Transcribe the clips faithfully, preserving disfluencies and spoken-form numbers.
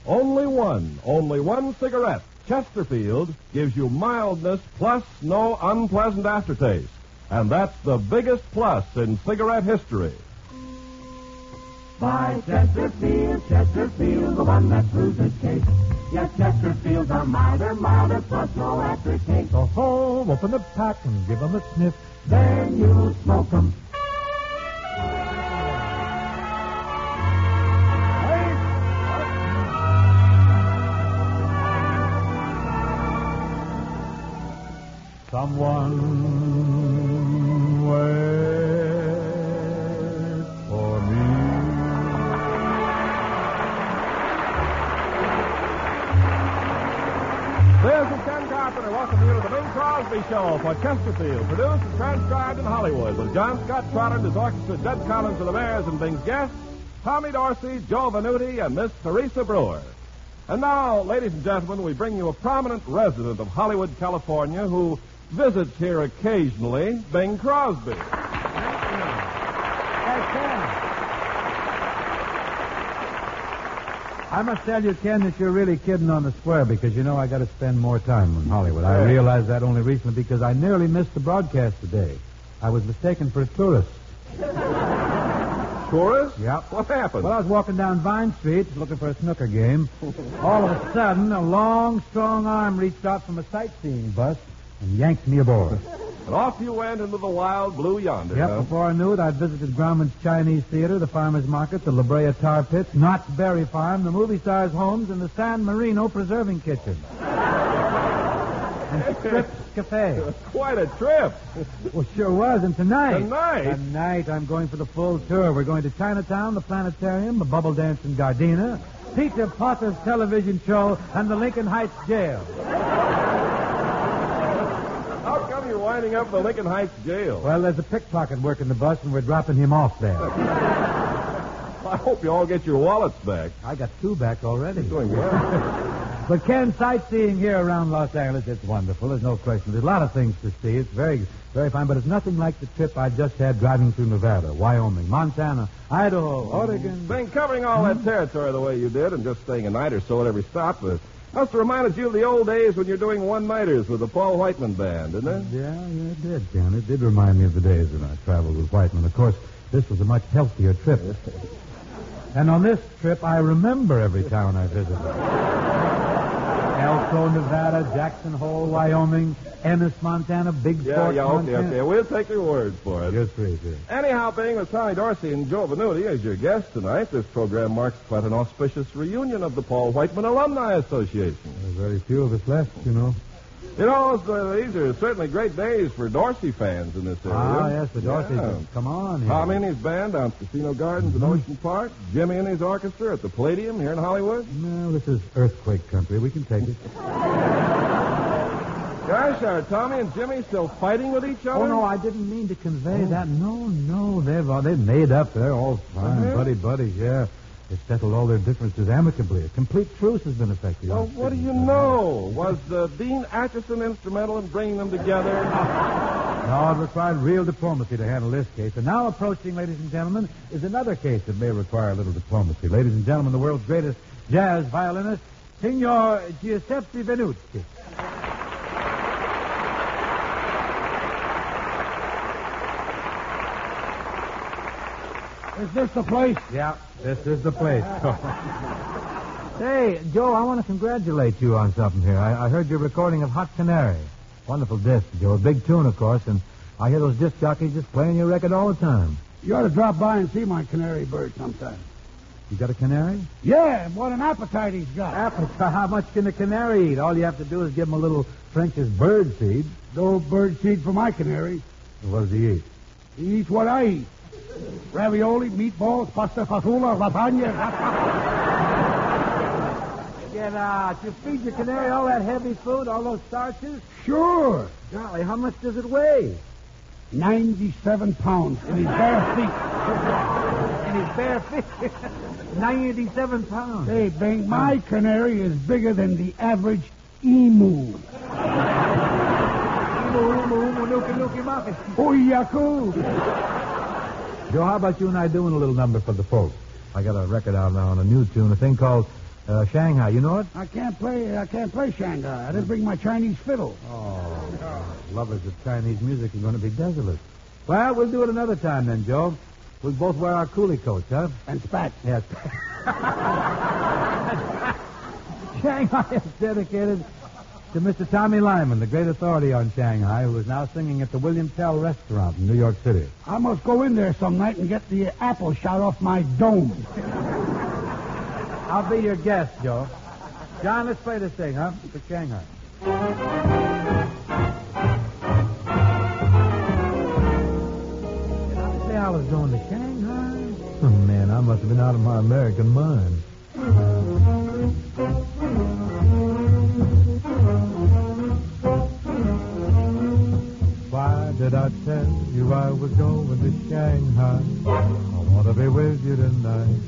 Only one, only one cigarette, Chesterfield, gives you mildness plus no unpleasant aftertaste. And that's the biggest plus in cigarette history. Buy Chesterfield, Chesterfield, the one that proves its case. Yes, Chesterfields are milder, milder, plus no aftertaste. So ho, open the pack and give 'em a sniff. Then you'll smoke 'em. Someone wait for me. This is Ken Carpenter. Welcome you to the Bing Crosby Show for Chesterfield, produced and transcribed in Hollywood with John Scott Trotter and his orchestra, Jed Collins of the Bears, and Bing's guests, Tommy Dorsey, Joe Venuti, and Miss Teresa Brewer. And now, ladies and gentlemen, we bring you a prominent resident of Hollywood, California, who visits here occasionally, Bing Crosby. Thank you. Hey, Ken. I must tell you, Ken, that you're really kidding on the square because, you know, I got to spend more time in Hollywood. I Hey. realized that only recently because I nearly missed the broadcast today. I was mistaken for a tourist. Tourist? Yep. What happened? Well, I was walking down Vine Street looking for a snooker game. All of a sudden, a long, strong arm reached out from a sightseeing bus and yanked me aboard. And off you went into the wild blue yonder. Yep, huh? before I knew it, I'd visited Grauman's Chinese Theater, the Farmers Market, the La Brea Tar Pits, Knott's Berry Farm, the movie stars' homes, and the San Marino Preserving Kitchen. And Scripps Cafe. Quite a trip. Well, sure was. And tonight... Tonight? Tonight, I'm going for the full tour. We're going to Chinatown, the Planetarium, the Bubble Dance in Gardena, Peter Potter's television show, and the Lincoln Heights Jail. How come you're winding up the Lincoln Heights jail? Well, there's a pickpocket working the bus, and we're dropping him off there. I hope you all get your wallets back. I got two back already. You're doing well. But, Ken, sightseeing here around Los Angeles, it's wonderful. There's no question. There's a lot of things to see. It's very, very fine, but it's nothing like the trip I just had driving through Nevada, Wyoming, Montana, Idaho, Oregon. Been covering all that territory the way you did and just staying a night or so at every stop. Uh, must have reminded you of the old days when you're doing one-nighters with the Paul Whiteman Band, didn't it? Yeah, yeah, it did, Ken. It did remind me of the days when I traveled with Whiteman. Of course, this was a much healthier trip. And on this trip, I remember every town I visited. Elko, Nevada, Jackson Hole, Wyoming, Ennis, Montana, Big Yeah, Fork, yeah, okay, Montana. okay. We'll take your word for it. You're free, sir. Anyhow, being with Tommy Dorsey and Joe Venuti as your guests tonight, this program marks quite an auspicious reunion of the Paul Whiteman Alumni Association. There's very few of us left, you know. You know, so these are certainly great days for Dorsey fans in this area. Ah, yes, the Dorsey. Yeah. Come on here. Tommy and his band down at Casino Gardens Mm-hmm. in Ocean Park. Jimmy and his orchestra at the Palladium here in Hollywood. No, this is earthquake country. We can take it. Gosh, are Tommy and Jimmy still fighting with each other? Oh, no, I didn't mean to convey that. No, no, they've uh, they've made up. They're all fine, Uh-huh. buddy buddies, yeah. They've settled all their differences amicably. A complete truce has been effected. Well, what do you know? Was uh, Dean Atchison instrumental in bringing them together? No, it required real diplomacy to handle this case. And now approaching, ladies and gentlemen, is another case that may require a little diplomacy. Ladies and gentlemen, the world's greatest jazz violinist, Signor Giuseppe Venuti. Is this the place? Yeah, this is the place. Hey, Joe, I want to congratulate you on something here. I, I heard you're recording of Hot Canary. Wonderful disc, Joe. A big tune, of course, and I hear those disc jockeys just playing your record all the time. You ought to drop by and see my canary bird sometime. You got a canary? Yeah, what an appetite he's got. Appetite. How much can a canary eat? All you have to do is give him a little French's bird seed. No bird seed for my canary. What does he eat? He eats what I eat. Ravioli, meatballs, pasta fasola, lasagna. Get out. You feed your canary all that heavy food, all those starches? Sure. Golly, how much does it weigh? ninety-seven pounds in his bare feet. In his bare feet. ninety-seven pounds. Hey, Bing, my canary is bigger than the average emu. Oh, yaku. Joe, how about you and I doing a little number for the folks? I got a record out now on a new tune, a thing called Uh, Shanghai, you know it? I can't play. I can't play Shanghai. I didn't bring my Chinese fiddle. Oh, lovers of Chinese music are going to be desolate. Well, we'll do it another time then, Joe. We'll both wear our coolie coats, huh? And spats. Yes. Shanghai is dedicated to Mister Tommy Lyman, the great authority on Shanghai, who is now singing at the William Tell restaurant in New York City. I must go in there some night and get the apple shot off my dome. I'll be your guest, Joe. John, let's play this thing, huh? For Shanghai. Did I say I was going to Shanghai? Oh, man, I must have been out of my American mind. Why did I tell you I was going to Shanghai? I want to be with you tonight.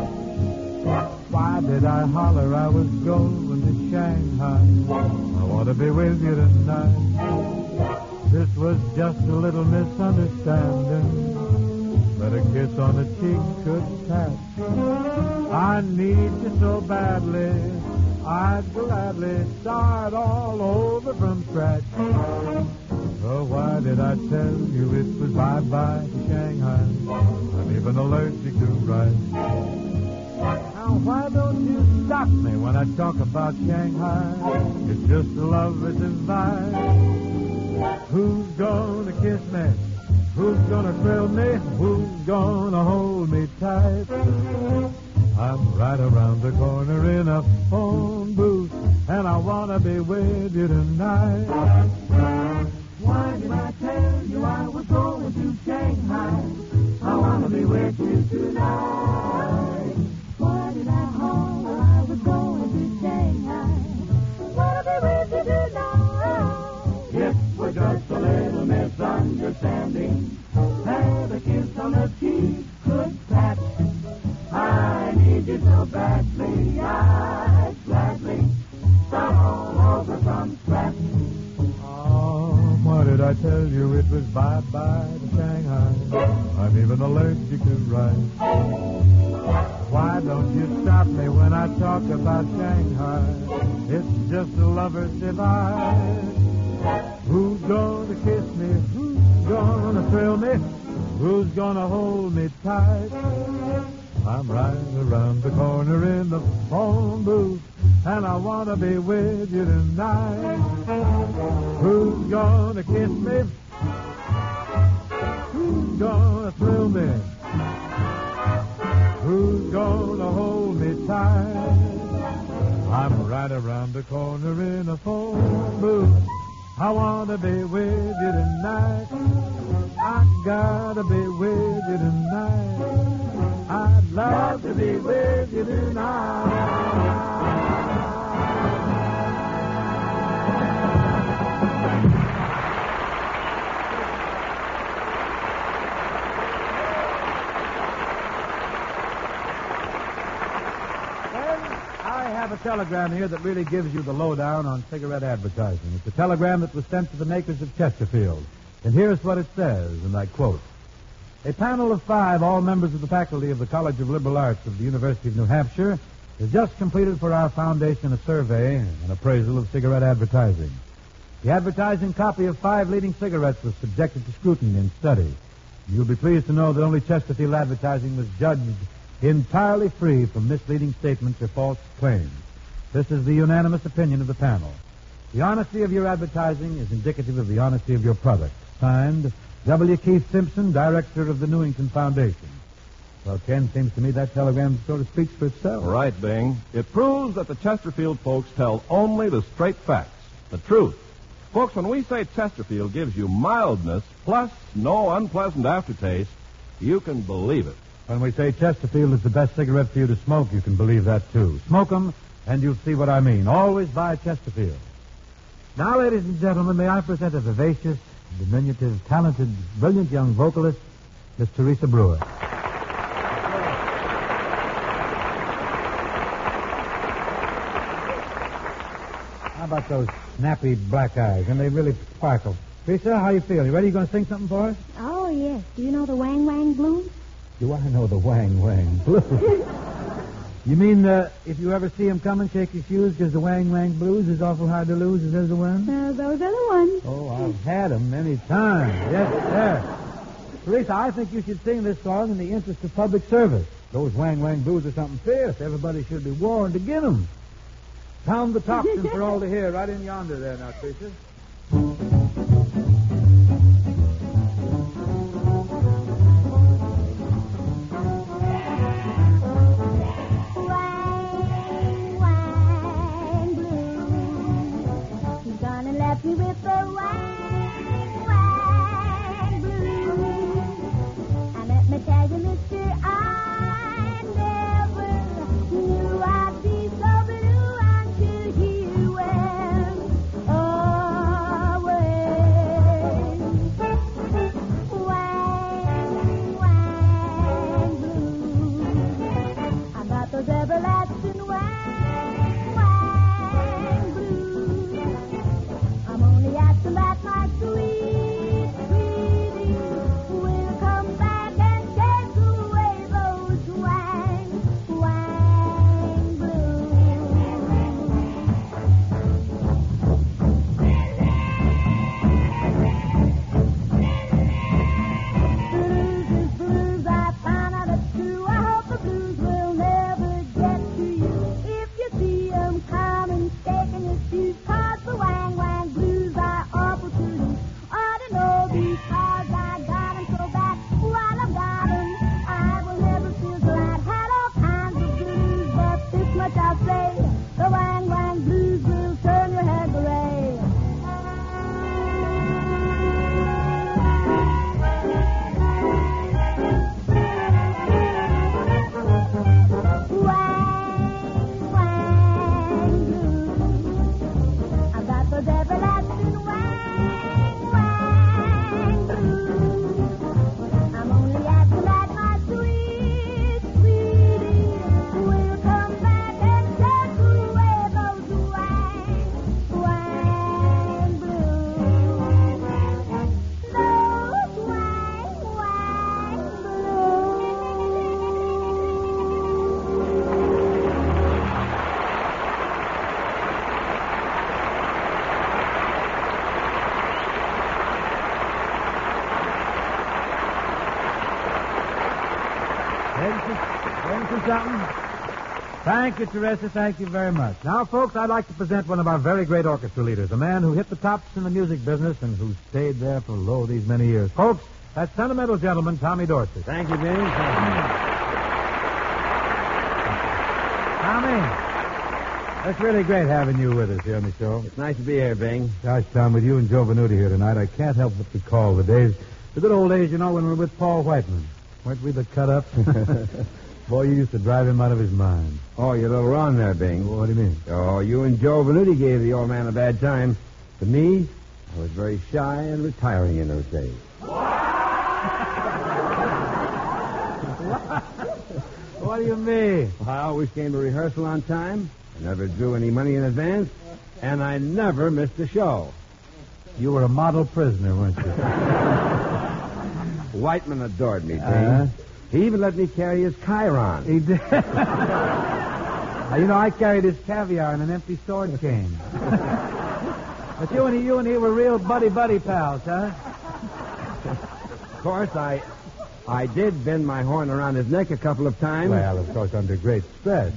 Why did I holler I was going to Shanghai? I want to be with you tonight. This was just a little misunderstanding, but a kiss on the cheek could patch. I need you so badly, I'd gladly start all over from scratch. Oh, why did I tell you it was bye-bye to Shanghai? I'm even allergic to rice. Now, why don't you stop me when I talk about Shanghai? It's just a lover's advice. Who's gonna kiss me? Who's gonna thrill me? Who's gonna hold me tight? I'm right around the corner in a phone booth, and I wanna be with you tonight. Why did I tell you I was going to Shanghai? I wanna be with you tonight. Why did I holler I was going to Shanghai? Wanna be with you tonight. It was just a little misunderstanding. Had a kiss on the cheek could patch. I need you so badly, I'd gladly start all over from scratch. Oh, why did I tell you it was bye-bye to Shanghai? I'm even allergic to rice. Why don't you stop me when I talk about Shanghai? It's just a lover's device. Who's gonna kiss me? Who's gonna thrill me? Who's gonna hold me tight? I'm right around the corner in the phone booth, and I want to be with you tonight. Who's gonna kiss me? Who's gonna thrill me? Who's gonna hold me tight? I'm right around the corner in a phone booth. I want to be with you tonight. I gotta be with you tonight. I'd love to be with you tonight. I have a telegram here that really gives you the lowdown on cigarette advertising. It's a telegram that was sent to the makers of Chesterfield. And here's what it says, and I quote. A panel of five, all members of the faculty of the College of Liberal Arts of the University of New Hampshire, has just completed for our foundation a survey and appraisal of cigarette advertising. The advertising copy of five leading cigarettes was subjected to scrutiny and study. You'll be pleased to know that only Chesterfield advertising was judged entirely free from misleading statements or false claims. This is the unanimous opinion of the panel. The honesty of your advertising is indicative of the honesty of your product. Signed, W. Keith Simpson, Director of the Newington Foundation. Well, Ken, seems to me that telegram sort of speaks for itself. Right, Bing. It proves that the Chesterfield folks tell only the straight facts, the truth. Folks, when we say Chesterfield gives you mildness plus no unpleasant aftertaste, you can believe it. When we say Chesterfield is the best cigarette for you to smoke, you can believe that, too. Smoke 'em, and you'll see what I mean. Always buy Chesterfield. Now, ladies and gentlemen, may I present a vivacious, diminutive, talented, brilliant young vocalist, Miss Teresa Brewer. How about those snappy black eyes? And they really sparkle. Teresa, how you feel? You ready? You going to sing something for us? Oh, yes. Do you know the Wang Wang Blues? Do I know the Wang Wang Blues? You mean uh, if you ever see him coming, shake your shoes because the Wang Wang Blues is awful hard to lose? Is those the ones? Uh, those are the ones. Oh, I've had 'em many times. Yes, sir. Teresa, I think you should sing this song in the interest of public service. Those Wang Wang Blues are something fierce. Everybody should be warned to get 'em. Pound the tocsin for all to hear, right in yonder there now, Teresa. Wang, wang, blue. He's gonna left me with the wang, wang, blue. And let me tell you, mister, I never knew I'd be so blue until he went away. Wang, wang, blue. I got those everlasting wang, wang, blue. I'm only asking that my sweet, sweetie will come back and take away those wang, wang, blue. Blues is blues, I found out it's true. I hope the blues will never get to you. If you see 'em coming, shaking your shoes, 'cause the wang, wang blues are awful to you. Ought to know because I got 'em so bad. While I've got 'em, I will never feel glad. Had all kinds of blues, but this much I'll say. The wang, wang blues will turn your head gray. Wang, wang, blue. I've got those everlasting wang, wang, blue. I'm only asking that my sweet, sweetie will come back and take away those wang, wang, blue. Those wang, wang, blue. Ready for, ready for something? Thank you, Teresa. Thank you very much. Now, folks, I'd like to present one of our very great orchestra leaders, a man who hit the tops in the music business and who stayed there for, lo, these many years. Folks, that sentimental gentleman, Tommy Dorsey. Thank you, Bing. Tommy, it's really great having you with us here on the show. It's nice to be here, Bing. Gosh, Tom, with you and Joe Venuti here tonight, I can't help but recall the days, the good old days, you know, when we were with Paul Whiteman. Weren't we the cut-ups? Boy, you used to drive him out of his mind. Oh, you're a little wrong there, Bing. What do you mean? Oh, you and Joe Venuti gave the old man a bad time. To me, I was very shy and retiring in those days. What do you mean? I always came to rehearsal on time. I never drew any money in advance. And I never missed a show. You were a model prisoner, weren't you? Whiteman adored me, Bing. Uh-huh. He even let me carry his Chiron. He did. Now, you know, I carried his caviar in an empty sword cane. But you and he, you and he were real buddy-buddy pals, huh? Of course, I I did bend my horn around his neck a couple of times. Well, of course, under great stress.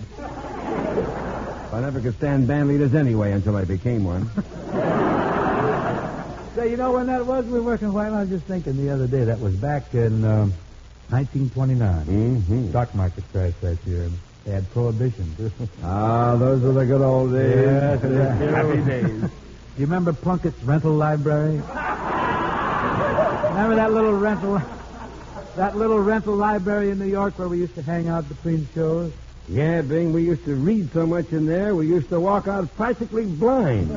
I never could stand band leaders anyway until I became one. Say, you know when that was? We were working while I was just thinking the other day. That was back in um, nineteen twenty-nine. Mm-hmm. Stock market crash that year. They had prohibition. Ah, those were the good old days. Yes, yes. Happy days. Do you remember Plunkett's rental library? Remember that little rental, that little rental library in New York where we used to hang out between shows? Yeah, Bing, we used to read so much in there, we used to walk out practically blind.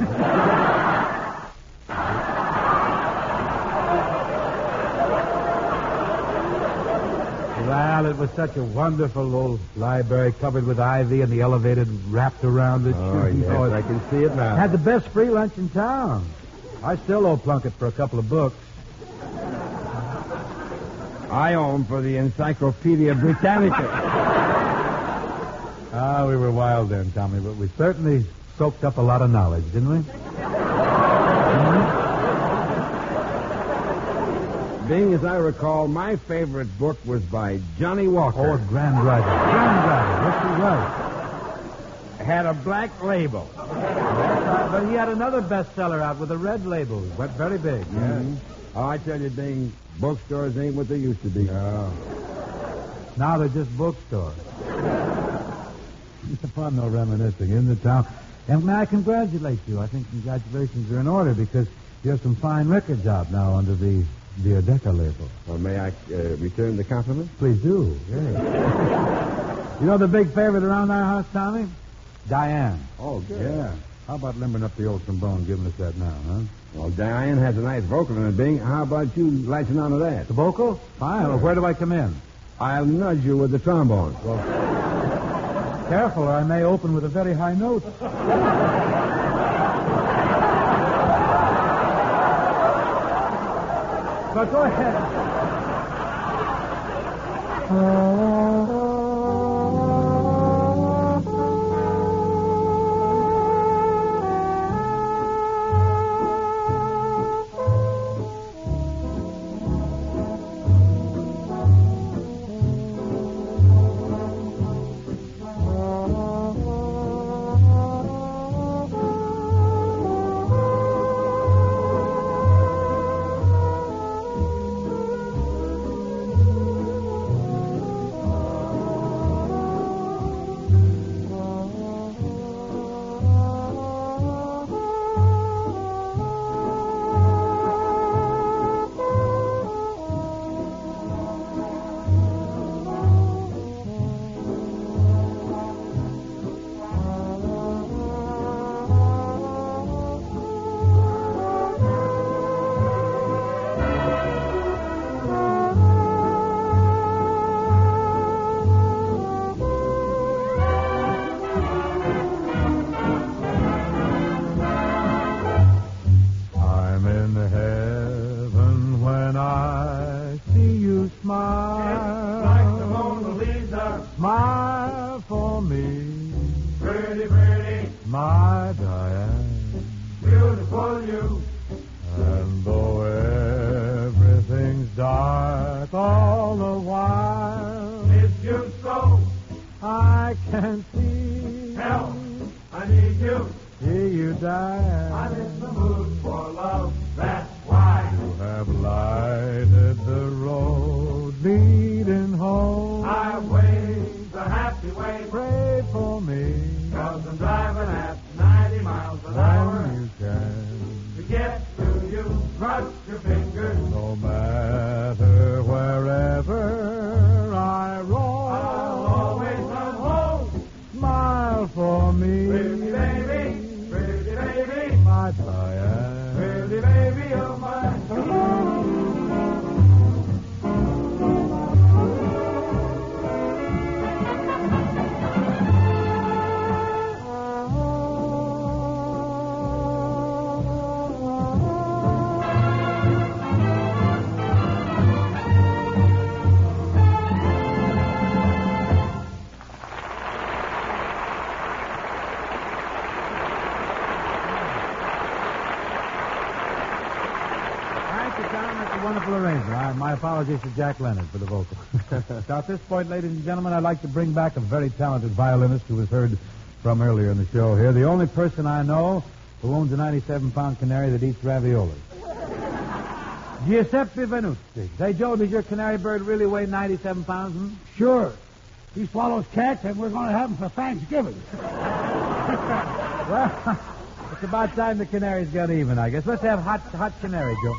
Well, it was such a wonderful old library covered with ivy and the elevated wrapped around it. Oh, You yes, know, it I can see it now. had the best free lunch in town. I still owe Plunkett for a couple of books. I owe him for the Encyclopedia Britannica. Ah, we were wild then, Tommy, but we certainly soaked up a lot of knowledge, didn't we? Being as I recall, my favorite book was by Johnny Walker. Oh, Grand Rider. Grand Rider. Yes, he was. Had a black label. Yes, uh, but he had another bestseller out with a red label. Went very big. Mm-hmm. Oh, I tell you, Bing, bookstores ain't what they used to be. Oh. Now they're just bookstores. It's fun, no reminiscing, isn't it, Tom? And may I congratulate you? I think congratulations are in order because you have some fine records out now under the the Adeka label. Well, may I uh, return the compliment? Please do. Yes. You know the big favorite around our house, Tommy? Diane. Oh, good. Yeah. How about limbering up the old trombone and giving us that now, huh? Well, Diane has a nice vocal in it, Bing. How about you latching on to that? The vocal? Fine. Well, where do I come in? I'll nudge you with the trombone. Well, careful, or I may open with a very high note. But go ahead. My apologies to Jack Leonard for the vocal. So at this point, ladies and gentlemen, I'd like to bring back a very talented violinist who was heard from earlier in the show here. The only person I know who owns a ninety-seven pound canary that eats ravioli. Giuseppe Venucci. Say, Joe, does your canary bird really weigh ninety-seven pounds? Hmm? Sure. He swallows cats, and we're going to have him for Thanksgiving. Well, it's about time the canaries got even, I guess. Let's have hot, hot canary, Joe.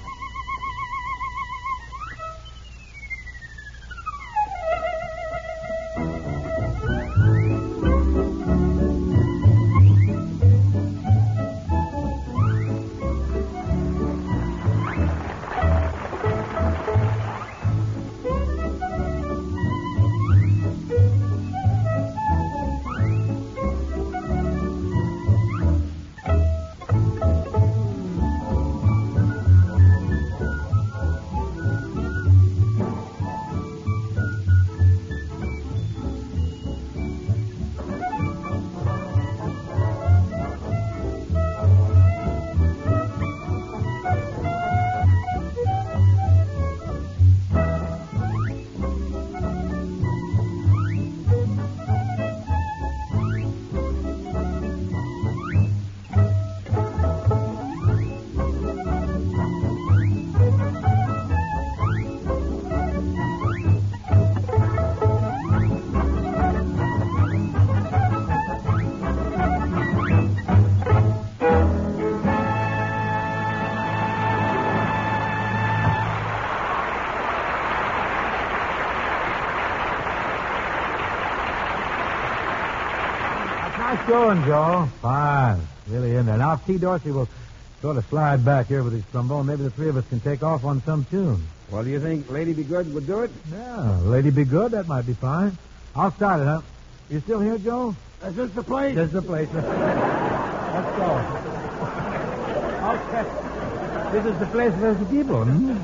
Nice going, Joe. Fine. Really in there. Now, if T. Dorsey will sort of slide back here with his trombone, maybe the three of us can take off on some tune. Well, do you think Lady Be Good would do it? Yeah, Lady Be Good, that might be fine. I'll start it, huh? You still here, Joe? Is this the place? This is the place. Let's go. Okay. This is the place where the people. Hmm?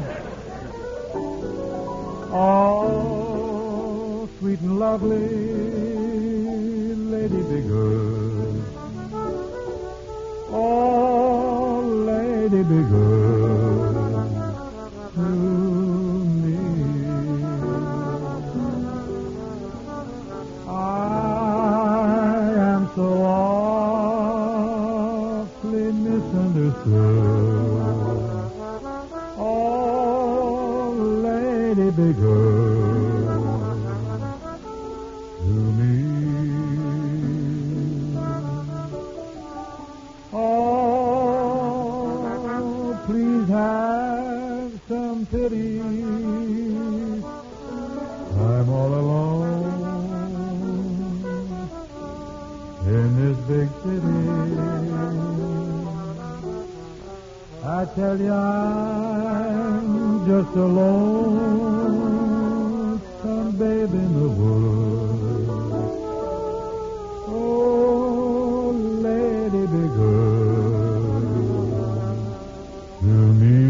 Oh, sweet and lovely Lady Be Good. Oh, Lady Be Good to me. I am so awfully misunderstood. Oh, Lady Be Good to me. Oh, please have some pity. I'm all alone in this big city. I tell you, I'm just a lonesome babe in the woods. Oh, Lady Be Good to me.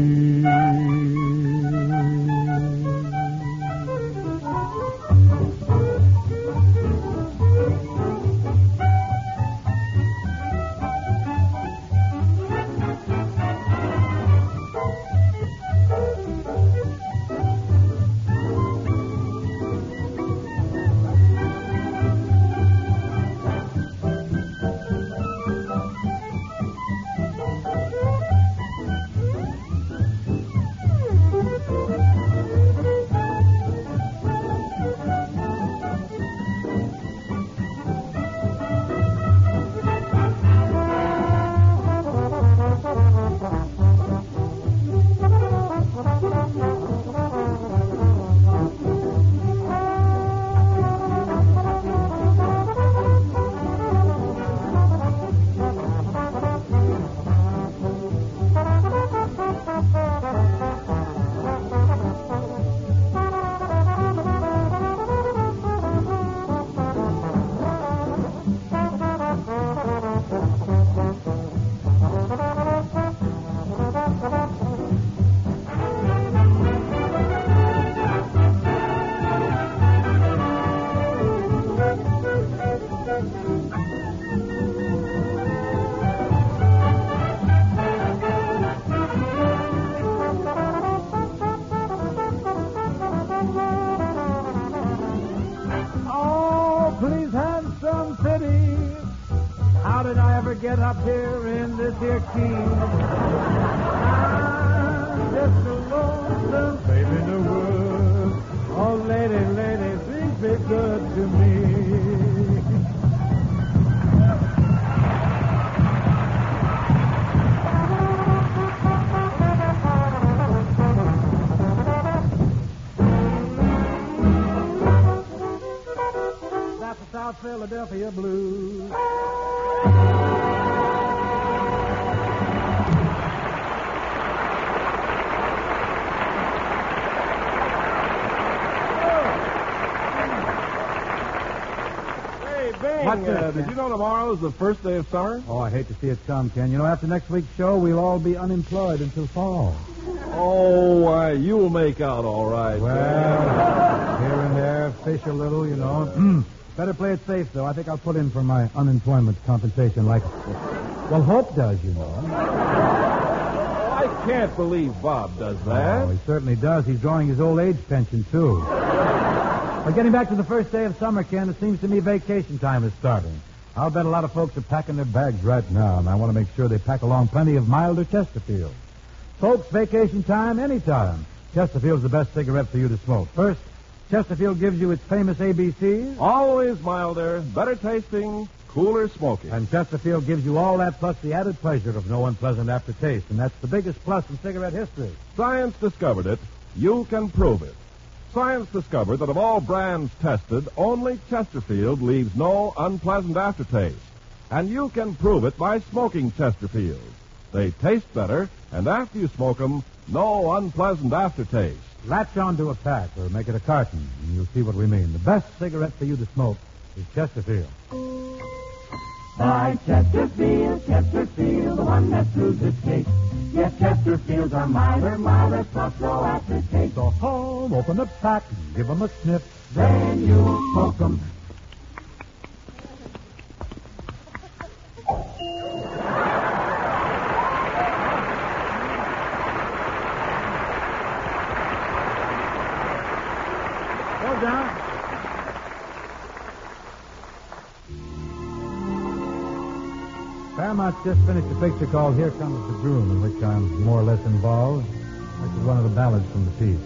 How did I ever get up here in this here key? I'm just a lonesome babe in the woods. Oh, lady, lady, please be good to me. That's the South Philadelphia Blues. What, uh, did you know tomorrow is the first day of summer? Oh, I hate to see it come, Ken. You know, after next week's show, we'll all be unemployed until fall. Oh, why, you'll make out all right. Well, here and there, fish a little, you know. Better play it safe, though. I think I'll put in for my unemployment compensation like, well, Hope does, you know. I can't believe Bob does that. Oh, he certainly does. He's drawing his old age pension, too. But getting back to the first day of summer, Ken, it seems to me vacation time is starting. I'll bet a lot of folks are packing their bags right now, and I want to make sure they pack along plenty of milder Chesterfield. Folks, vacation time, anytime. Chesterfield's the best cigarette for you to smoke. First, Chesterfield gives you its famous A B Cs. Always milder, better tasting, cooler smoking. And Chesterfield gives you all that plus the added pleasure of no unpleasant aftertaste, and that's the biggest plus in cigarette history. Science discovered it. You can prove it. Science discovered that of all brands tested, only Chesterfield leaves no unpleasant aftertaste. And you can prove it by smoking Chesterfield. They taste better, and after you smoke them, no unpleasant aftertaste. Latch onto a pack or make it a carton, and you'll see what we mean. The best cigarette for you to smoke is Chesterfield. Buy Chesterfield, Chesterfield, the one that proves its case. Yes, Chesterfields are milder, milder, plus no aftertaste. So home, open the pack, and give 'em a sniff. Then you'll smoke 'em. Go down. Paramount's just finished a picture called Here Comes the Groom, in which I'm more or less involved. This is one of the ballads from the piece.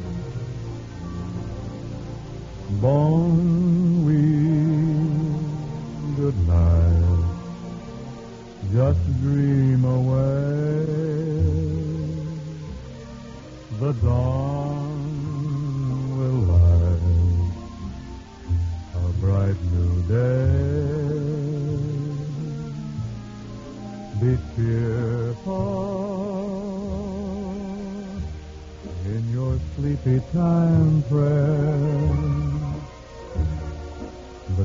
Bon wheel, good night. Just dream away. The dawn will light a bright new day. Be cheerful in your sleepy time, friend, but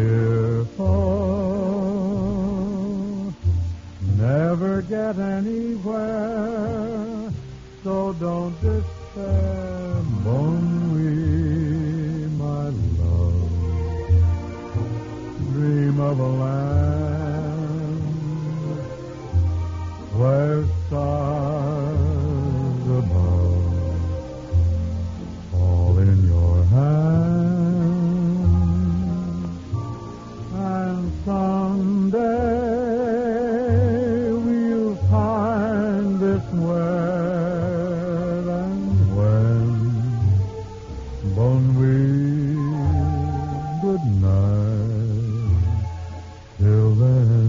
fearful never get anywhere, so don't despair, bon nuit, my love. Dream of a land where stars above fall in your hand, and someday we'll find this where and when. Bon nuit, good night, till then.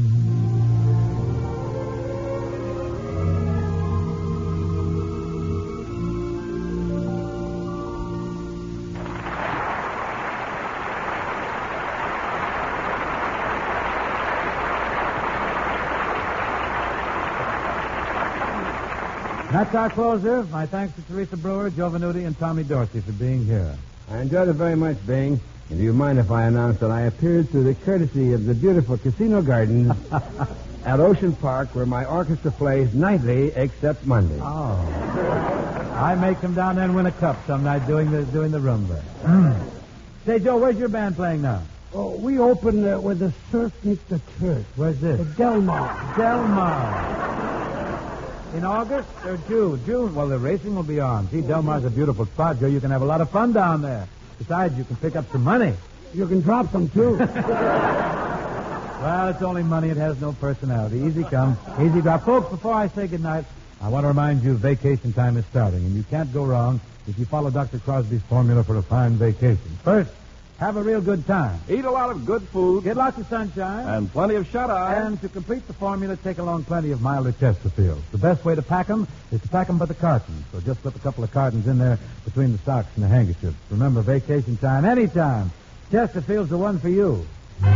That's our closer. My thanks to Teresa Brewer, Joe Venuti, and Tommy Dorsey for being here. I enjoyed it very much, Bing. And do you mind if I announce that I appeared through the courtesy of the beautiful Casino Gardens at Ocean Park, where my orchestra plays nightly except Monday. Oh. I may come down there and win a cup some night doing the doing the rumba. Say, Joe, where's your band playing now? Oh, we opened uh, with the Surf Meet the Turf. Where's this? The Del Mar. Del Mar. In August or June? June. Well, the racing will be on. See, Del Mar's a beautiful spot, Joe. You can have a lot of fun down there. Besides, you can pick up some money. You can drop them, too. Well, it's only money. It has no personality. Easy come, easy drop. Folks, before I say goodnight, I want to remind you vacation time is starting, and you can't go wrong if you follow Doctor Crosby's formula for a fine vacation. First, have a real good time. Eat a lot of good food. Get lots of sunshine. And plenty of shut-eye. And to complete the formula, take along plenty of milder Chesterfields. The best way to pack them is to pack them by the carton. So just slip a couple of cartons in there between the socks and the handkerchiefs. Remember, vacation time, anytime. Chesterfield's the one for you.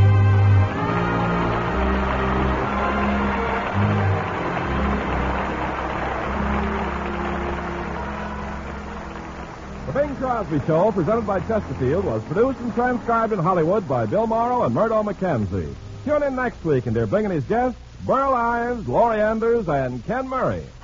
The Bing Crosby Show, presented by Chesterfield, was produced and transcribed in Hollywood by Bill Morrow and Murdo McKenzie. Tune in next week and hear Bing and his guests, Burl Ives, Laurie Anders, and Ken Murray.